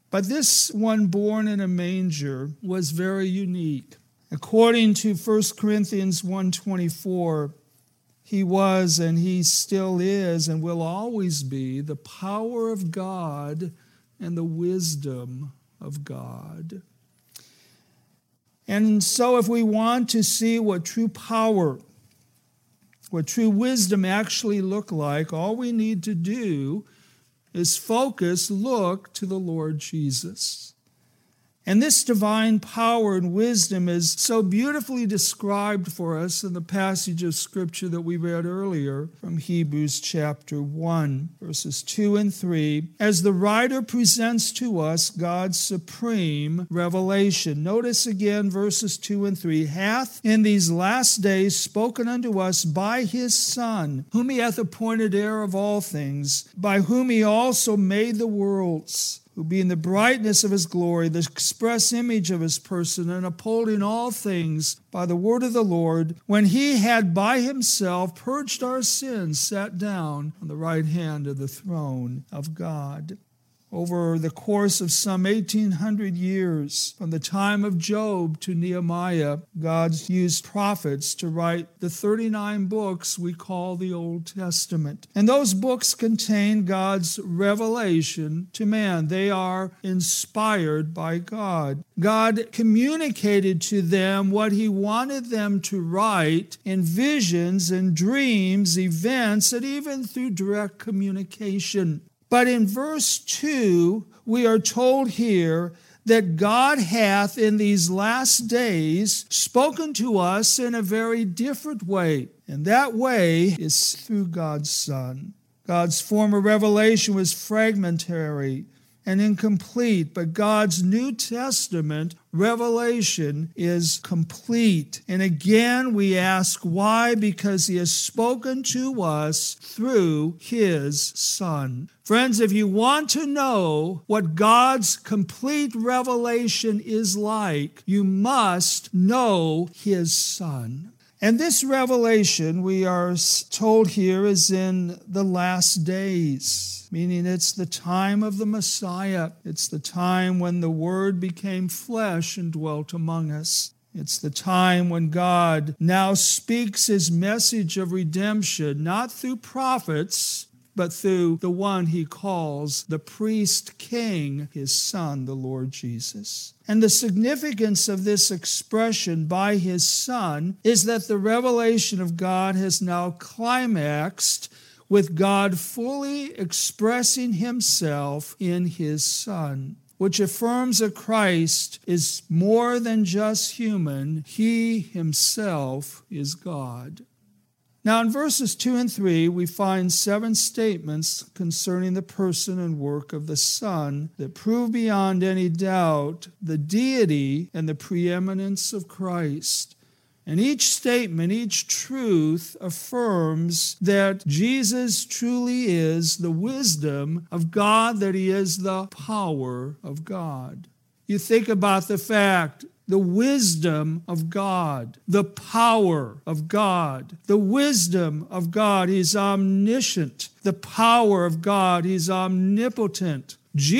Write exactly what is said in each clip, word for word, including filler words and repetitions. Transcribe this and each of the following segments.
But this one born in a manger was very unique. According to First Corinthians one twenty-four, he was and he still is and will always be the power of God and the wisdom of God. And so if we want to see what true power, what true wisdom actually look like, all we need to do is focus, look to the Lord Jesus. And this divine power and wisdom is so beautifully described for us in the passage of Scripture that we read earlier from Hebrews chapter one, verses two and three, as the writer presents to us God's supreme revelation. Notice again verses two and three, hath in these last days spoken unto us by his Son, whom he hath appointed heir of all things, by whom he also made the worlds, who being the brightness of his glory, the express image of his person, and upholding all things by the word of the Lord, when he had by himself purged our sins, sat down on the right hand of the throne of God. Over the course of some eighteen hundred years, from the time of Job to Nehemiah, God used prophets to write the thirty-nine books we call the Old Testament. And those books contain God's revelation to man. They are inspired by God. God communicated to them what he wanted them to write in visions and dreams, events, and even through direct communication. But in verse two, we are told here that God hath in these last days spoken to us in a very different way. And that way is through God's Son. God's former revelation was fragmentary and incomplete, but God's New Testament revelation is complete. And again, we ask why? Because he has spoken to us through his Son. Friends, if you want to know what God's complete revelation is like, you must know his Son. And this revelation, we are told here, is in the last days, meaning it's the time of the Messiah. It's the time when the Word became flesh and dwelt among us. It's the time when God now speaks his message of redemption, not through prophets, but through the one he calls the priest king, his Son, the Lord Jesus. And the significance of this expression by his Son is that the revelation of God has now climaxed with God fully expressing himself in his Son, which affirms that Christ is more than just human. He himself is God. Now in verses two and three, we find seven statements concerning the person and work of the Son that prove beyond any doubt the deity and the preeminence of Christ. And each statement, each truth affirms that Jesus truly is the wisdom of God, that he is the power of God. You think about the fact, the wisdom of God, the power of God, the wisdom of God, he's omniscient. The power of God, he's omnipotent.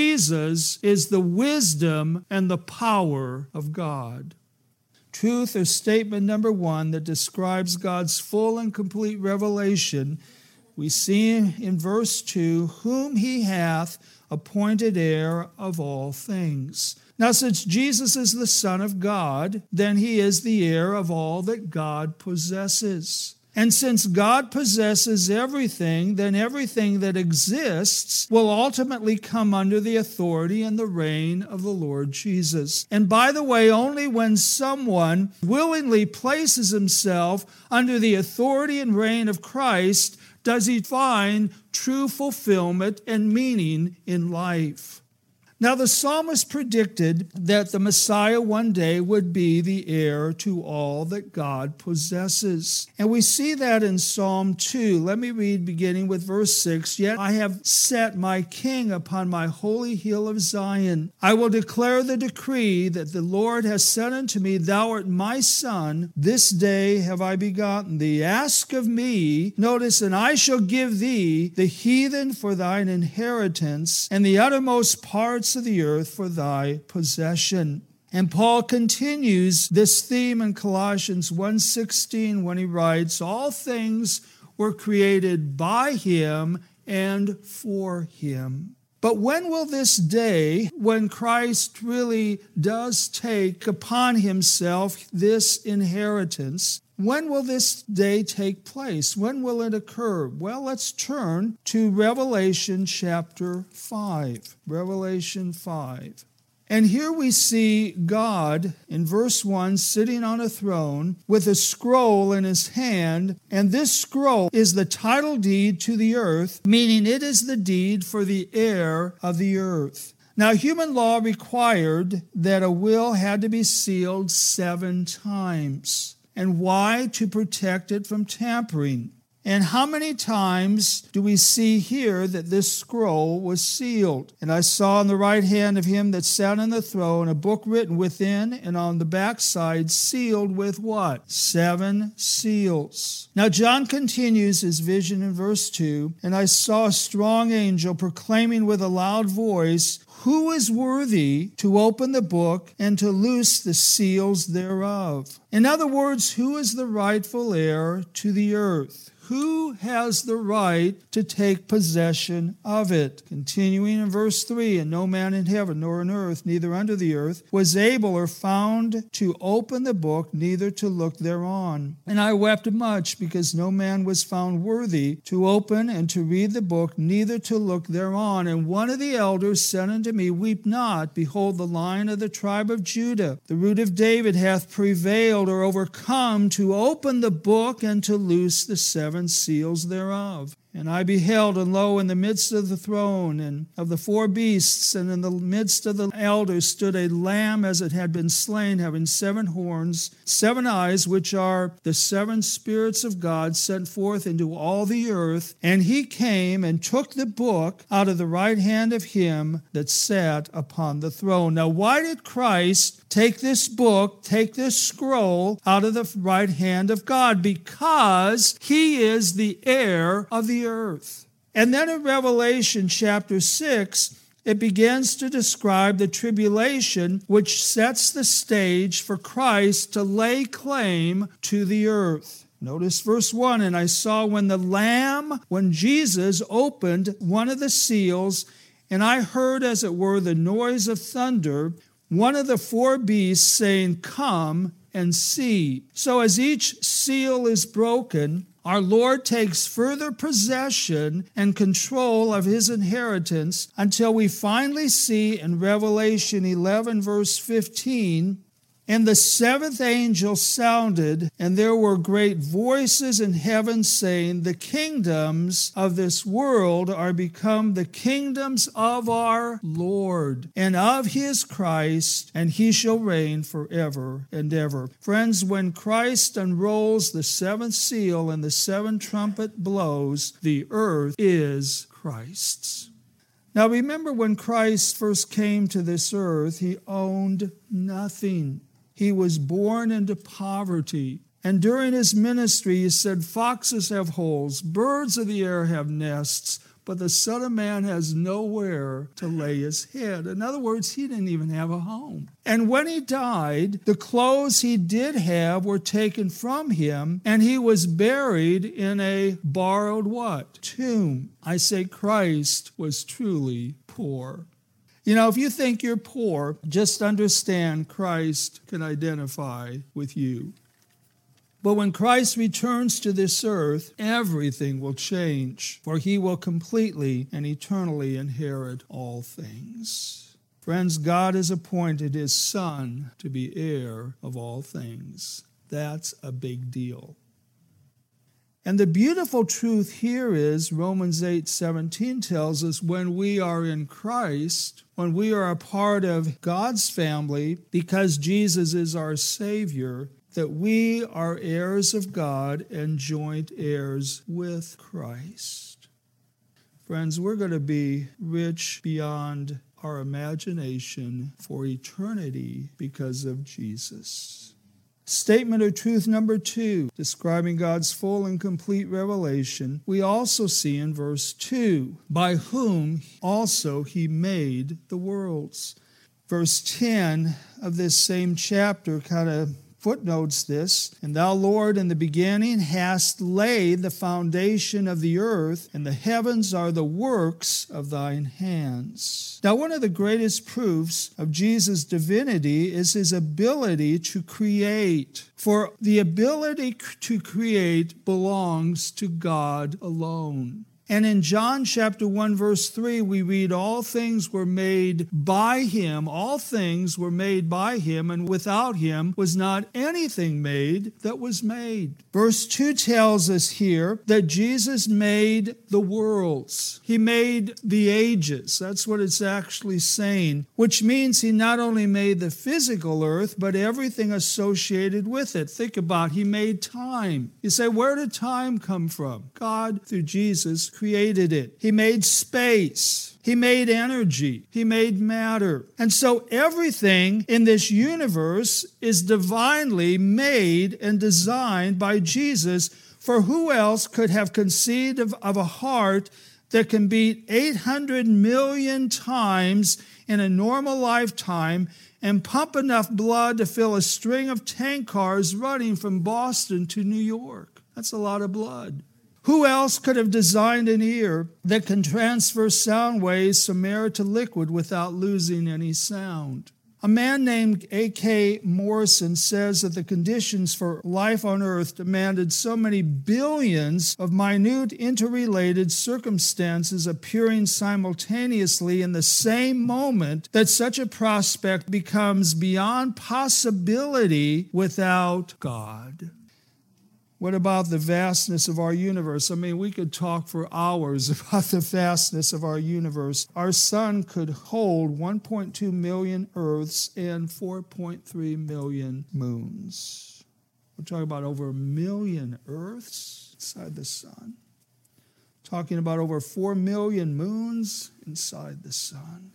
Jesus is the wisdom and the power of God. Truth or statement number one that describes God's full and complete revelation, we see in verse two, whom he hath appointed heir of all things. Now, since Jesus is the Son of God, then he is the heir of all that God possesses. And since God possesses everything, then everything that exists will ultimately come under the authority and the reign of the Lord Jesus. And by the way, only when someone willingly places himself under the authority and reign of Christ does he find true fulfillment and meaning in life. Now, the psalmist predicted that the Messiah one day would be the heir to all that God possesses. And we see that in Psalm two. Let me read beginning with verse six. Yet I have set my king upon my holy hill of Zion. I will declare the decree that the Lord has said unto me, Thou art my son, this day have I begotten thee. Ask of me, notice, and I shall give thee the heathen for thine inheritance, and the uttermost parts parts of the earth for thy possession. And Paul continues this theme in Colossians one sixteen when he writes, all things were created by him and for him. But when will this day, when Christ really does take upon himself this inheritance, when will this day take place? When will it occur? Well, let's turn to Revelation chapter five. Revelation five. And here we see God, in verse one, sitting on a throne with a scroll in his hand. And this scroll is the title deed to the earth, meaning it is the deed for the heir of the earth. Now, human law required that a will had to be sealed seven times. And why? To protect it from tampering. And how many times do we see here that this scroll was sealed? And I saw on the right hand of him that sat on the throne a book written within and on the backside, sealed with what? Seven seals. Now John continues his vision in verse two, and I saw a strong angel proclaiming with a loud voice, who is worthy to open the book and to loose the seals thereof? In other words, who is the rightful heir to the earth? Who has the right to take possession of it? Continuing in verse three, and no man in heaven nor on earth, neither under the earth, was able or found to open the book, neither to look thereon. And I wept much, because no man was found worthy to open and to read the book, neither to look thereon. And one of the elders said unto me, weep not, behold, the Lion of the tribe of Judah, the root of David, hath prevailed or overcome to open the book and to loose the seven seals thereof. And I beheld, and lo, in the midst of the throne and of the four beasts, and in the midst of the elders stood a lamb as it had been slain, having seven horns, seven eyes, which are the seven spirits of God sent forth into all the earth. And he came and took the book out of the right hand of him that sat upon the throne. Now, why did Christ take this book, take this scroll out of the right hand of God? Because he is the heir of the earth. And then in Revelation chapter six, it begins to describe the tribulation which sets the stage for Christ to lay claim to the earth. Notice verse one, and I saw when the Lamb, when Jesus opened one of the seals, and I heard as it were the noise of thunder, one of the four beasts saying, come and see. So as each seal is broken, our Lord takes further possession and control of his inheritance until we finally see in Revelation eleven, verse fifteen, and the seventh angel sounded, and there were great voices in heaven saying, the kingdoms of this world are become the kingdoms of our Lord and of his Christ, and he shall reign forever and ever. Friends, when Christ unrolls the seventh seal and the seventh trumpet blows, the earth is Christ's. Now remember, when Christ first came to this earth, he owned nothing. He was born into poverty. And during his ministry, he said, foxes have holes, birds of the air have nests, but the Son of Man has nowhere to lay his head. In other words, he didn't even have a home. And when he died, the clothes he did have were taken from him, and he was buried in a borrowed what? Tomb. I say Christ was truly poor. You know, if you think you're poor, just understand Christ can identify with you. But when Christ returns to this earth, everything will change, for he will completely and eternally inherit all things. Friends, God has appointed his Son to be heir of all things. That's a big deal. And the beautiful truth here is Romans eight seventeen tells us when we are in Christ, when we are a part of God's family, because Jesus is our Savior, that we are heirs of God and joint heirs with Christ. Friends, we're going to be rich beyond our imagination for eternity because of Jesus. Statement of truth number two, describing God's full and complete revelation, we also see in verse two, by whom also he made the worlds. Verse ten of this same chapter kind of footnotes this, and thou, Lord, in the beginning hast laid the foundation of the earth, and the heavens are the works of thine hands. Now, one of the greatest proofs of Jesus' divinity is his ability to create. For the ability to create belongs to God alone. And in John chapter one, verse three, we read, all things were made by him, all things were made by him, and without him was not anything made that was made. Verse two tells us here that Jesus made the worlds. He made the ages. That's what it's actually saying, which means he not only made the physical earth, but everything associated with it. Think about it. He made time. You say, where did time come from? God, through Jesus, created it. He made space. He made energy. He made matter. And so everything in this universe is divinely made and designed by Jesus. For who else could have conceived of, of a heart that can beat eight hundred million times in a normal lifetime and pump enough blood to fill a string of tank cars running from Boston to New York? That's a lot of blood. Who else could have designed an ear that can transfer sound waves from air to liquid without losing any sound? A man named A K Morrison says that the conditions for life on earth demanded so many billions of minute interrelated circumstances appearing simultaneously in the same moment that such a prospect becomes beyond possibility without God. What about the vastness of our universe? I mean, we could talk for hours about the vastness of our universe. Our sun could hold one point two million Earths and four point three million moons. We're talking about over a million Earths inside the sun. Talking about over four million moons inside the sun.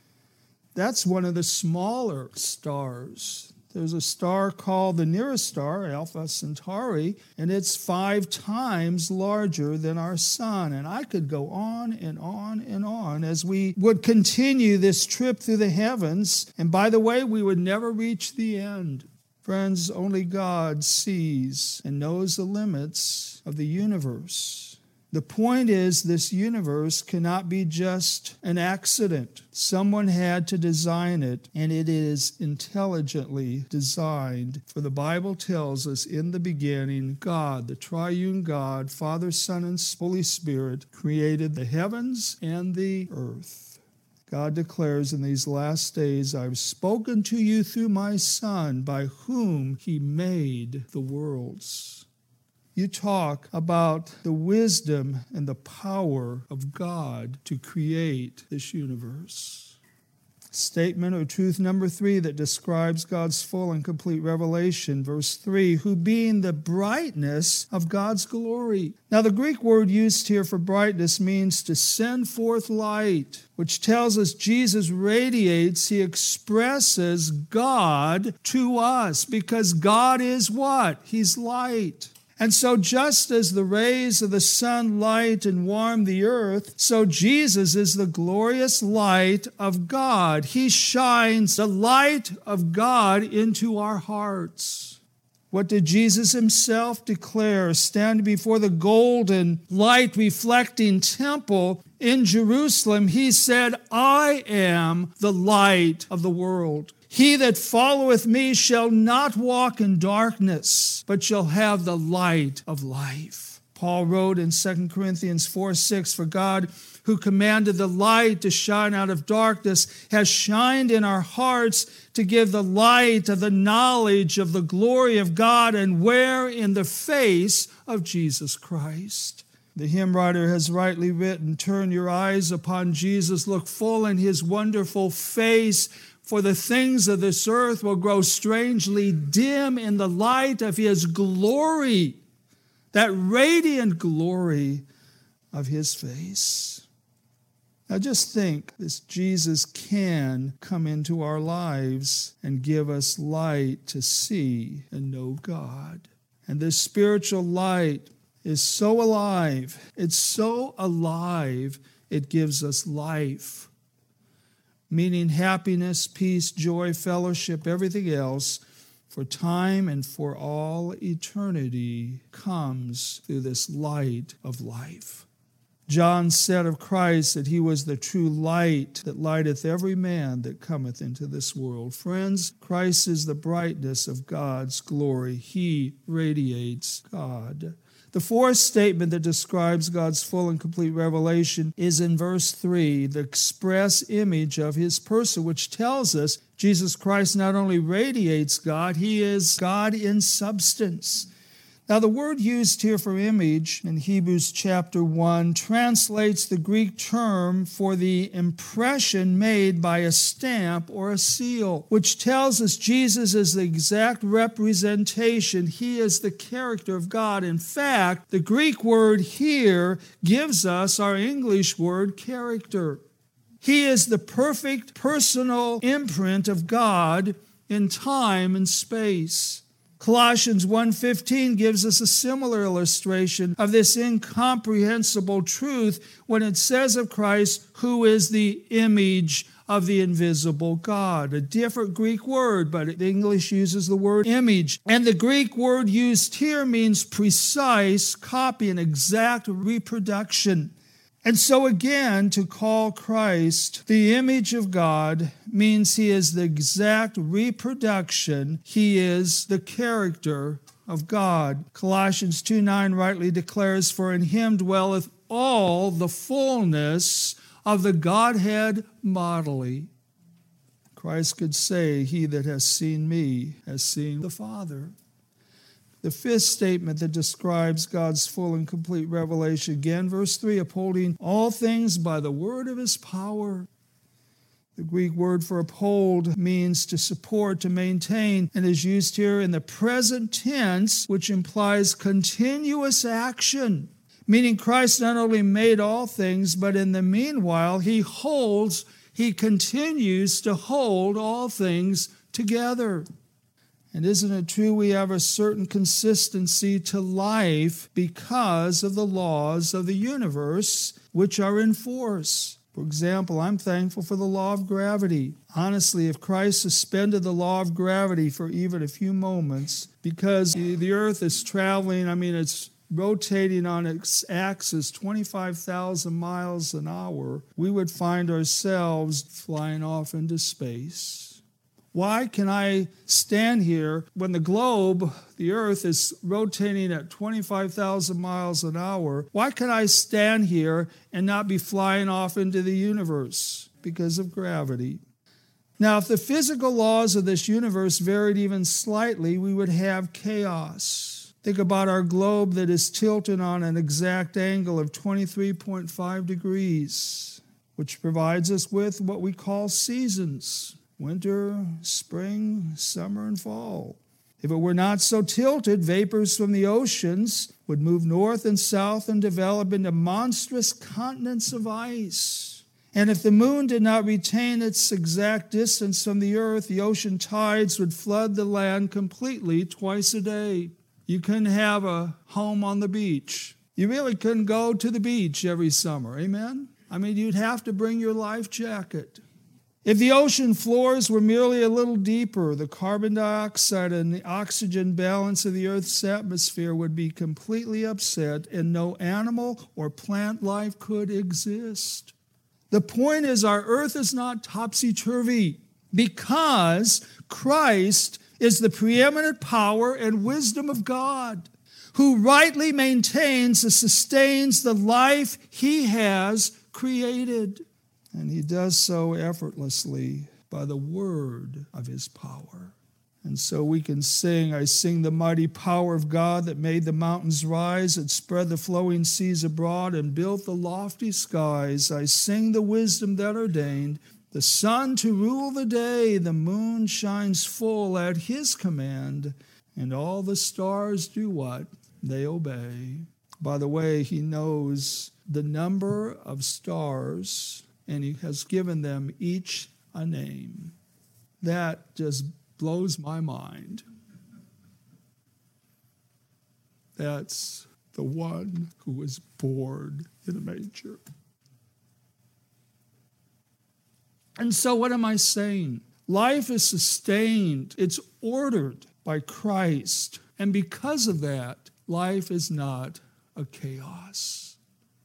That's one of the smaller stars. There's a star called the nearest star, Alpha Centauri, and it's five times larger than our sun. And I could go on and on and on as we would continue this trip through the heavens. And by the way, we would never reach the end. Friends, only God sees and knows the limits of the universe. The point is, this universe cannot be just an accident. Someone had to design it, and it is intelligently designed. For the Bible tells us, in the beginning, God, the triune God, Father, Son, and Holy Spirit, created the heavens and the earth. God declares in these last days, I've spoken to you through my Son, by whom he made the worlds. You talk about the wisdom and the power of God to create this universe. Statement or truth number three that describes God's full and complete revelation. Verse three, who being the brightness of God's glory. Now the Greek word used here for brightness means to send forth light, which tells us Jesus radiates, he expresses God to us, because God is what? He's light. And so just as the rays of the sun light and warm the earth, so Jesus is the glorious light of God. He shines the light of God into our hearts. What did Jesus himself declare? Standing before the golden light-reflecting temple in Jerusalem, he said, I am the light of the world. He that followeth me shall not walk in darkness, but shall have the light of life. Paul wrote in Second Corinthians four six, for God, who commanded the light to shine out of darkness, has shined in our hearts to give the light of the knowledge of the glory of God, and where in the face of Jesus Christ. The hymn writer has rightly written, turn your eyes upon Jesus, look full in his wonderful face, for the things of this earth will grow strangely dim in the light of his glory, that radiant glory of his face. Now just think, this Jesus can come into our lives and give us light to see and know God. And this spiritual light is so alive. It's so alive, it gives us life. Meaning happiness, peace, joy, fellowship, everything else for time and for all eternity comes through this light of life. John said of Christ that he was the true light that lighteth every man that cometh into this world. Friends, Christ is the brightness of God's glory. He radiates God. The fourth statement that describes God's full and complete revelation is in verse three, the express image of his person, which tells us Jesus Christ not only radiates God, he is God in substance. Now, the word used here for image in Hebrews chapter one translates the Greek term for the impression made by a stamp or a seal, which tells us Jesus is the exact representation. He is the character of God. In fact, the Greek word here gives us our English word character. He is the perfect personal imprint of God in time and space. Colossians one fifteen gives us a similar illustration of this incomprehensible truth when it says of Christ, who is the image of the invisible God. A different Greek word, but the English uses the word image. And the Greek word used here means precise copy, an exact reproduction. And so again, to call Christ the image of God means he is the exact reproduction. He is the character of God. Colossians two nine rightly declares, for in him dwelleth all the fullness of the Godhead bodily. Christ could say, he that has seen me has seen the Father. The fifth statement that describes God's full and complete revelation, again, verse three, upholding all things by the word of his power. The Greek word for uphold means to support, to maintain, and is used here in the present tense, which implies continuous action, meaning Christ not only made all things, but in the meanwhile, he holds, he continues to hold all things together. And isn't it true we have a certain consistency to life because of the laws of the universe which are in force? For example, I'm thankful for the law of gravity. Honestly, if Christ suspended the law of gravity for even a few moments, because the earth is traveling, I mean, it's rotating on its axis twenty-five thousand miles an hour, we would find ourselves flying off into space. Why can I stand here when the globe, the earth, is rotating at twenty-five thousand miles an hour? Why can I stand here and not be flying off into the universe? Because of gravity. Now, if the physical laws of this universe varied even slightly, we would have chaos. Think about our globe that is tilted on an exact angle of twenty-three point five degrees, which provides us with what we call seasons. Winter, spring, summer, and fall. If it were not so tilted, vapors from the oceans would move north and south and develop into monstrous continents of ice. And if the moon did not retain its exact distance from the earth, the ocean tides would flood the land completely twice a day. You couldn't have a home on the beach. You really couldn't go to the beach every summer, amen? I mean, you'd have to bring your life jacket. If the ocean floors were merely a little deeper, the carbon dioxide and the oxygen balance of the Earth's atmosphere would be completely upset and no animal or plant life could exist. The point is, our Earth is not topsy-turvy because Christ is the preeminent power and wisdom of God, who rightly maintains and sustains the life he has created. And he does so effortlessly by the word of his power. And so we can sing, I sing the mighty power of God that made the mountains rise, that spread the flowing seas abroad and built the lofty skies. I sing the wisdom that ordained the sun to rule the day. The moon shines full at his command, and all the stars do what? They obey. By the way, he knows the number of stars and he has given them each a name. That just blows my mind. That's the one who was born in a manger. And so what am I saying? Life is sustained. It's ordered by Christ. And because of that, life is not a chaos.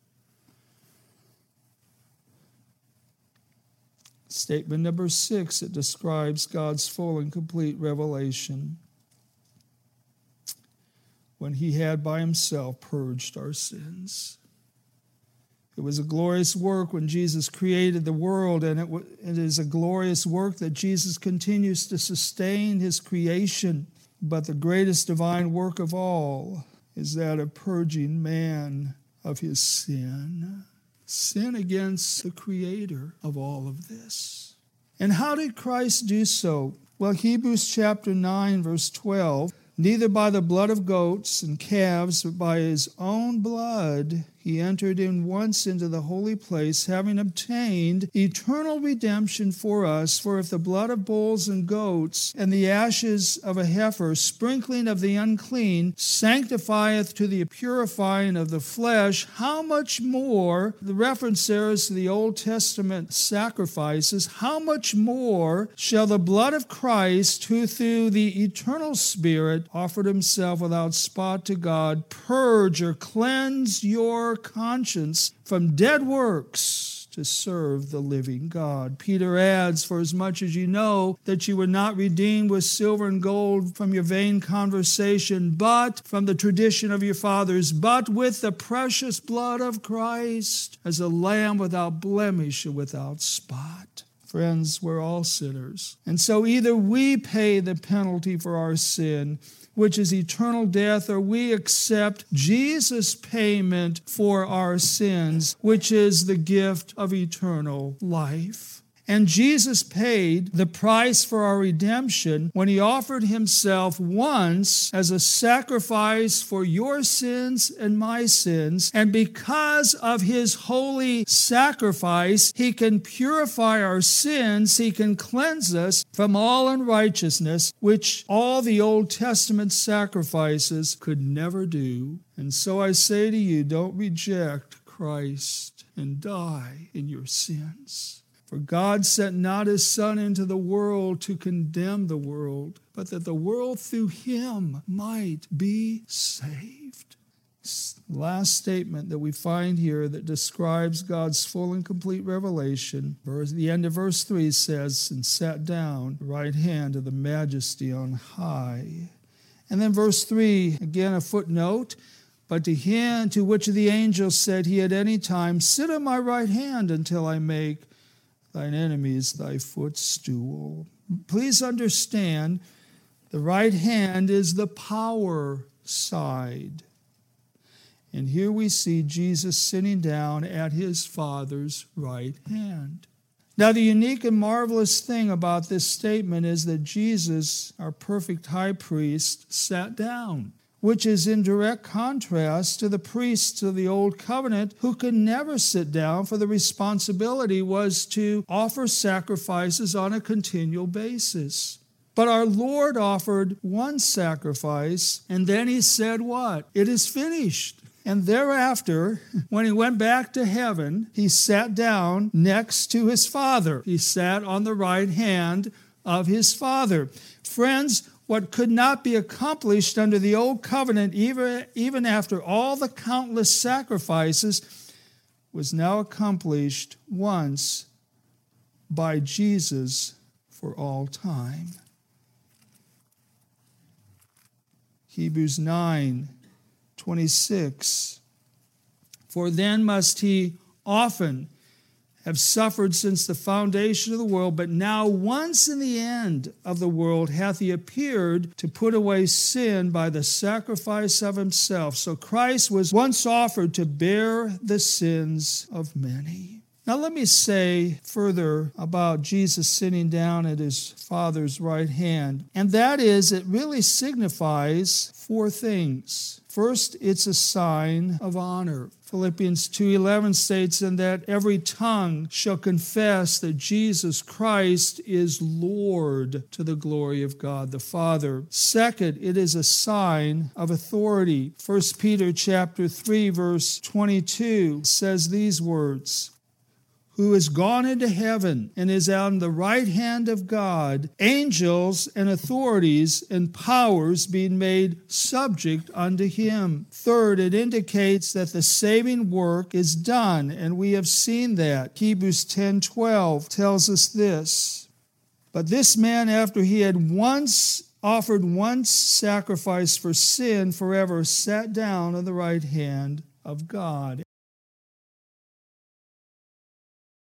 Statement number six, it describes God's full and complete revelation when he had by himself purged our sins. It was a glorious work when Jesus created the world, and it, w- it is a glorious work that Jesus continues to sustain his creation. But the greatest divine work of all is that of purging man of his sin. Sin against the creator of all of this. And how did Christ do so? Well, Hebrews chapter nine, verse twelve, neither by the blood of goats and calves, but by his own blood he entered in once into the holy place, having obtained eternal redemption for us. For if the blood of bulls and goats and the ashes of a heifer, sprinkling of the unclean, sanctifieth to the purifying of the flesh, how much more, the reference there is to the Old Testament sacrifices, how much more shall the blood of Christ, who through the eternal Spirit offered himself without spot to God, purge or cleanse your conscience from dead works to serve the living God. Peter adds, for as much as you know that you were not redeemed with silver and gold from your vain conversation, but from the tradition of your fathers, but with the precious blood of Christ, as a lamb without blemish and without spot. Friends, we're all sinners. And so either we pay the penalty for our sin, which is eternal death, or we accept Jesus' payment for our sins, which is the gift of eternal life. And Jesus paid the price for our redemption when he offered himself once as a sacrifice for your sins and my sins. And because of his holy sacrifice, he can purify our sins. He can cleanse us from all unrighteousness, which all the Old Testament sacrifices could never do. And so I say to you, don't reject Christ and die in your sins. For God sent not his Son into the world to condemn the world, but that the world through him might be saved. Last statement that we find here that describes God's full and complete revelation. Verse, the end of verse three says, and sat down at the right hand of the majesty on high. And then verse three, again a footnote, but to him to which of the angels said he at any time, sit on my right hand until I make thine enemies thy footstool. Please understand, the right hand is the power side. And here we see Jesus sitting down at his Father's right hand. Now, the unique and marvelous thing about this statement is that Jesus, our perfect high priest, sat down, which is in direct contrast to the priests of the Old Covenant who could never sit down, for the responsibility was to offer sacrifices on a continual basis. But our Lord offered one sacrifice, and then he said what? It is finished. And thereafter, when he went back to heaven, he sat down next to his Father. He sat on the right hand of his Father. Friends, what could not be accomplished under the Old Covenant, even, even after all the countless sacrifices, was now accomplished once by Jesus for all time. Hebrews nine twenty-six. For then must he often have suffered since the foundation of the world, but now once in the end of the world hath he appeared to put away sin by the sacrifice of himself. So Christ was once offered to bear the sins of many. Now let me say further about Jesus sitting down at his Father's right hand, and that is, it really signifies four things. First, it's a sign of honor. Philippians two eleven states, "And that every tongue shall confess that Jesus Christ is Lord, to the glory of God the Father." Second, it is a sign of authority. First Peter chapter three, verse twenty-two says these words, "Who is gone into heaven and is on the right hand of God, angels and authorities and powers being made subject unto him." Third, it indicates that the saving work is done, and we have seen that. Hebrews ten twelve tells us this, "But this man, after he had once offered one sacrifice for sin forever, sat down on the right hand of God."